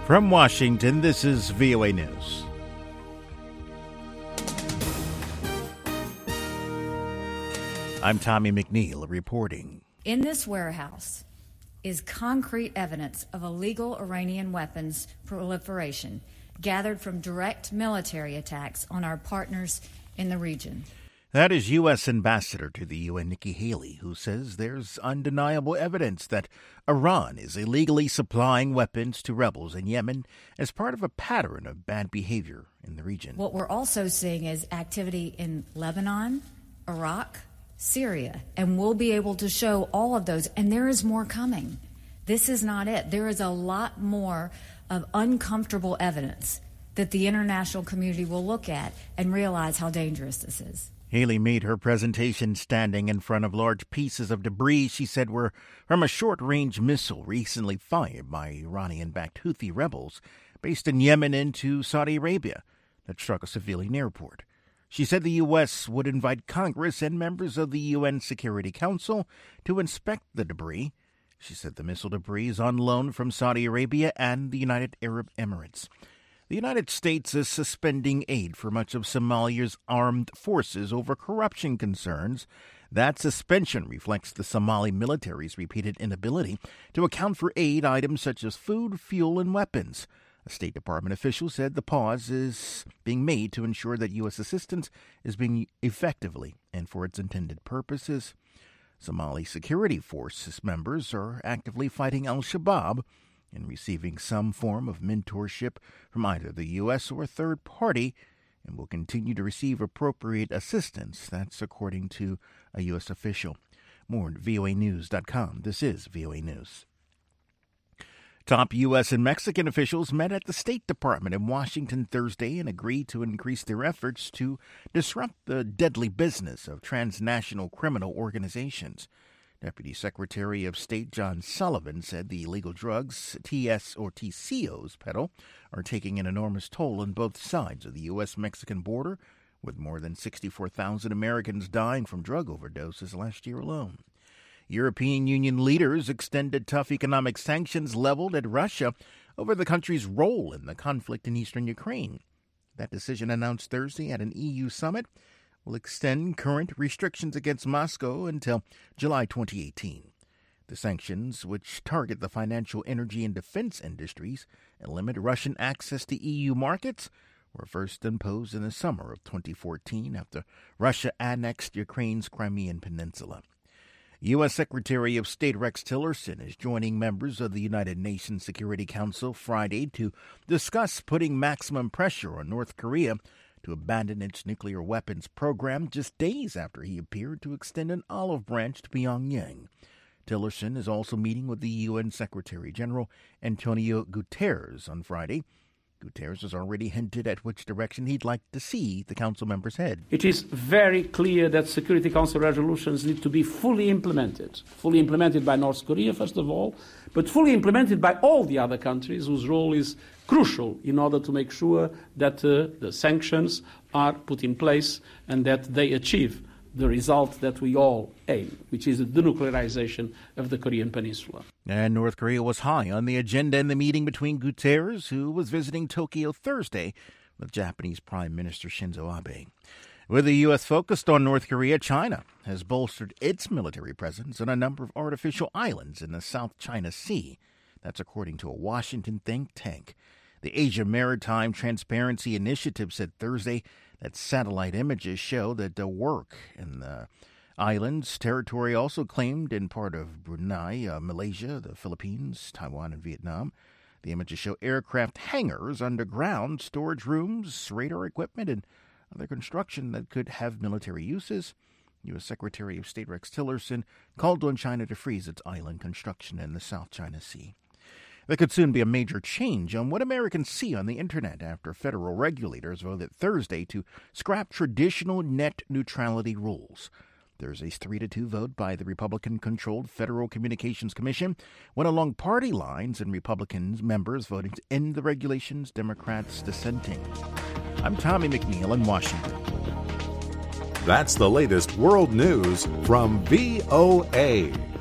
From Washington, this is VOA News. I'm Tommy McNeil reporting. In this warehouse is concrete evidence of illegal Iranian weapons proliferation gathered from direct military attacks on our partners in the region. That is U.S. Ambassador to the UN, Nikki Haley, who says there's undeniable evidence that Iran is illegally supplying weapons to rebels in Yemen as part of a pattern of bad behavior in the region. What we're also seeing is activity in Lebanon, Iraq, Syria, and we'll be able to show all of those, and there is more coming. This is not it. There is a lot more of uncomfortable evidence that the international community will look at and realize how dangerous this is. Haley made her presentation standing in front of large pieces of debris she said were from a short-range missile recently fired by Iranian-backed Houthi rebels based in Yemen into Saudi Arabia that struck a civilian airport. She said the U.S. would invite Congress and members of the UN Security Council to inspect the debris. She said the missile debris is on loan from Saudi Arabia and the United Arab Emirates. The United States is suspending aid for much of Somalia's armed forces over corruption concerns. That suspension reflects the Somali military's repeated inability to account for aid items such as food, fuel, and weapons. A State Department official said the pause is being made to ensure that U.S. assistance is being effectively and for its intended purposes. Somali security forces members are actively fighting al-Shabaab and receiving some form of mentorship from either the U.S. or a third party, and will continue to receive appropriate assistance. That's according to a U.S. official. More at voanews.com. This is VOA News. Top U.S. and Mexican officials met at the State Department in Washington Thursday and agreed to increase their efforts to disrupt the deadly business of transnational criminal organizations. Deputy Secretary of State John Sullivan said the illegal drugs TCOs peddle are taking an enormous toll on both sides of the U.S.-Mexican border, with more than 64,000 Americans dying from drug overdoses last year alone. European Union leaders extended tough economic sanctions leveled at Russia over the country's role in the conflict in eastern Ukraine. That decision, announced Thursday at an EU summit, will extend current restrictions against Moscow until July 2018. The sanctions, which target the financial, energy, and defense industries and limit Russian access to EU markets, were first imposed in the summer of 2014 after Russia annexed Ukraine's Crimean Peninsula. U.S. Secretary of State Rex Tillerson is joining members of the United Nations Security Council Friday to discuss putting maximum pressure on North Korea to abandon its nuclear weapons program just days after he appeared to extend an olive branch to Pyongyang. Tillerson is also meeting with the UN Secretary-General Antonio Guterres on Friday. Guterres has already hinted at which direction he'd like to see the Council members head. It is very clear that Security Council resolutions need to be fully implemented by North Korea, first of all, but fully implemented by all the other countries whose role is crucial in order to make sure that the sanctions are put in place and that they achieve the result that we all aim, which is the denuclearization of the Korean Peninsula. And North Korea was high on the agenda in the meeting between Guterres, who was visiting Tokyo Thursday, with Japanese Prime Minister Shinzo Abe. With the U.S. focused on North Korea, China has bolstered its military presence on a number of artificial islands in the South China Sea. That's according to a Washington think tank. The Asia Maritime Transparency Initiative said Thursday that satellite images show that the work in the islands territory also claimed in part of Brunei, Malaysia, the Philippines, Taiwan, and Vietnam. The images show aircraft hangars underground, storage rooms, radar equipment, and other construction that could have military uses. U.S. Secretary of State Rex Tillerson called on China to freeze its island construction in the South China Sea. There could soon be a major change on what Americans see on the Internet after federal regulators voted Thursday to scrap traditional net neutrality rules. Thursday's 3-2 vote by the Republican-controlled Federal Communications Commission went along party lines, and Republican members voting to end the regulations, Democrats dissenting. I'm Tommy McNeil in Washington. That's the latest world news from VOA.